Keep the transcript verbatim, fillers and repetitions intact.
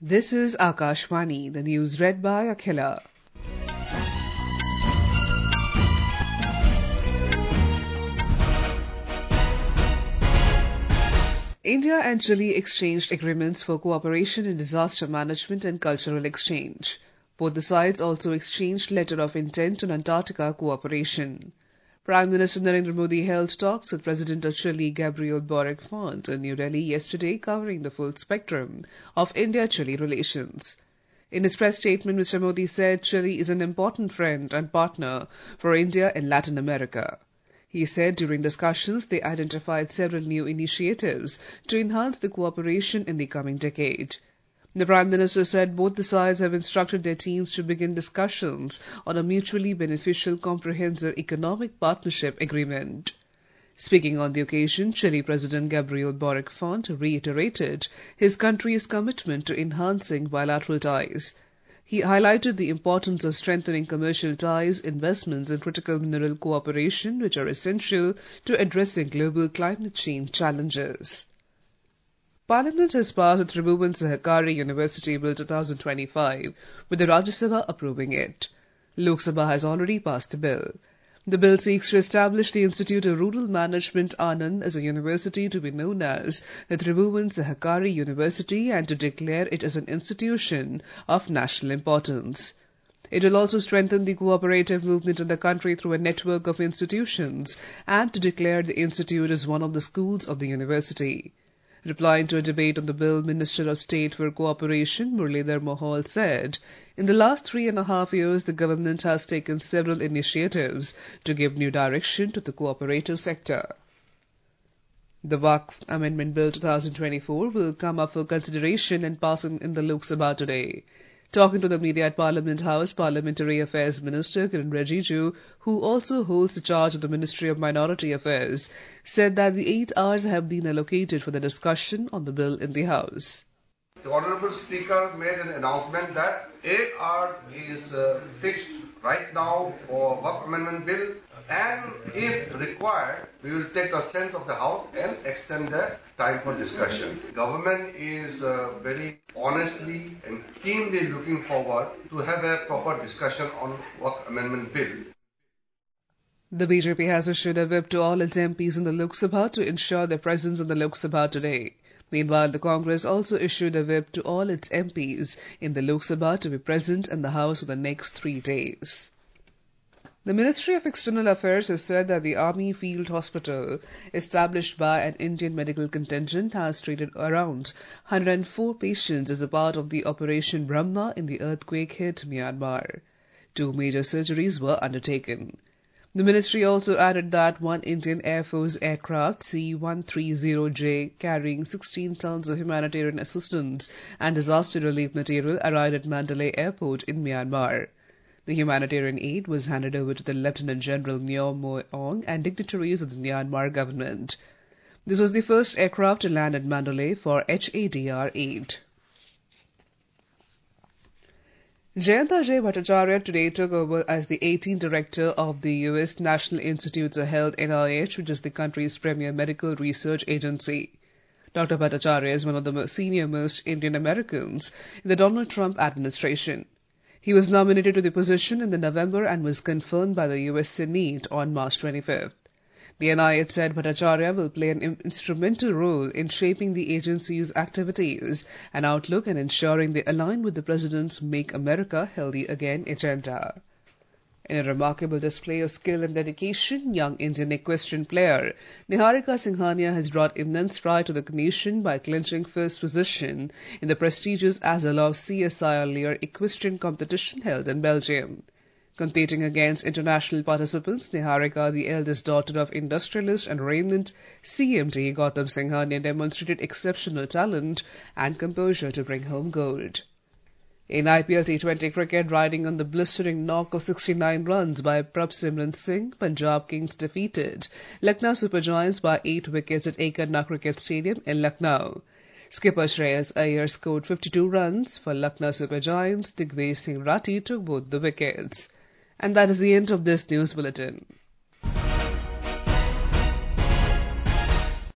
This is Akashvani, the news read by Akhila. India and Chile exchanged agreements for cooperation in disaster management and cultural exchange. Both the sides also exchanged letter of intent on Antarctica cooperation. Prime Minister Narendra Modi held talks with President of Chile Gabriel Boric Font in New Delhi yesterday, covering the full spectrum of India-Chile relations. In his press statement, Mister Modi said Chile is an important friend and partner for India in Latin America. He said during discussions they identified several new initiatives to enhance the cooperation in the coming decade. The Prime Minister said both the sides have instructed their teams to begin discussions on a mutually beneficial comprehensive economic partnership agreement. Speaking on the occasion, Chile President Gabriel Boric Font reiterated his country's commitment to enhancing bilateral ties. He highlighted the importance of strengthening commercial ties, investments and critical mineral cooperation, which are essential to addressing global climate change challenges. Parliament has passed the Tribhuvan Sahakari University Bill twenty twenty-five, with the Rajya Sabha approving it. Lok Sabha has already passed the bill. The bill seeks to establish the Institute of Rural Management Anand as a university to be known as the Tribhuvan Sahakari University and to declare it as an institution of national importance. It will also strengthen the cooperative movement in the country through a network of institutions and to declare the institute as one of the schools of the university. Replying to a debate on the bill, Minister of State for Cooperation Muralidhar Mohol said, "In the last three and a half years, the government has taken several initiatives to give new direction to the cooperative sector." The Waqf Amendment Bill twenty twenty-four will come up for consideration and passing in the Lok Sabha today. Talking to the media at Parliament House, Parliamentary Affairs Minister Kiren Rijiju, who also holds the charge of the Ministry of Minority Affairs, said that the eight hours have been allocated for the discussion on the bill in the House. The Honourable Speaker made an announcement that eight hours is uh, fixed right now for Waqf Amendment Bill, and if required, we will take the sense of the House and extend the time for discussion. Government is uh, very honestly and keenly looking forward to have a proper discussion on Waqf Amendment Bill. The B J P has issued a whip to all its M Ps in the Lok Sabha to ensure their presence in the Lok Sabha today. Meanwhile, the Congress also issued a whip to all its M Ps in the Lok Sabha to be present in the House for the next three days. The Ministry of External Affairs has said that the Army Field Hospital, established by an Indian medical contingent, has treated around one hundred four patients as a part of the Operation Brahma in the earthquake-hit Myanmar. Two major surgeries were undertaken. The ministry also added that one Indian Air Force aircraft C one thirty J carrying sixteen tons of humanitarian assistance and disaster relief material arrived at Mandalay Airport in Myanmar. The humanitarian aid was handed over to the Lieutenant General Nyo Moe Ong and dignitaries of the Myanmar government. This was the first aircraft to land at Mandalay for H A D R aid. Jayanta J. Bhattacharya today took over as the eighteenth director of the U S National Institutes of Health N I H, which is the country's premier medical research agency. Doctor Bhattacharya is one of the most senior-most Indian Americans in the Donald Trump administration. He was nominated to the position in the November and was confirmed by the U S Senate on March twenty-fifth. The N I H said Bhattacharya will play an instrumental role in shaping the agency's activities and outlook and ensuring they align with the President's Make America Healthy Again agenda. In a remarkable display of skill and dedication, young Indian equestrian player Niharika Singhania has brought immense pride to the nation by clinching first position in the prestigious Azalov C S I R Lear equestrian competition held in Belgium. Competing against international participants, Niharika, the eldest daughter of industrialist and remnant C M D Gautam Singhania, demonstrated exceptional talent and composure to bring home gold. In I P L T twenty cricket, riding on the blistering knock of sixty-nine runs by Prabhsimran Singh, Punjab Kings defeated Lucknow Super Giants by eight wickets at Ekadna Cricket Stadium in Lucknow. Skipper Shreyas Iyer scored fifty-two runs for Lucknow Super Giants. Digvej Singh Rathi took both the wickets. And that is the end of this news bulletin.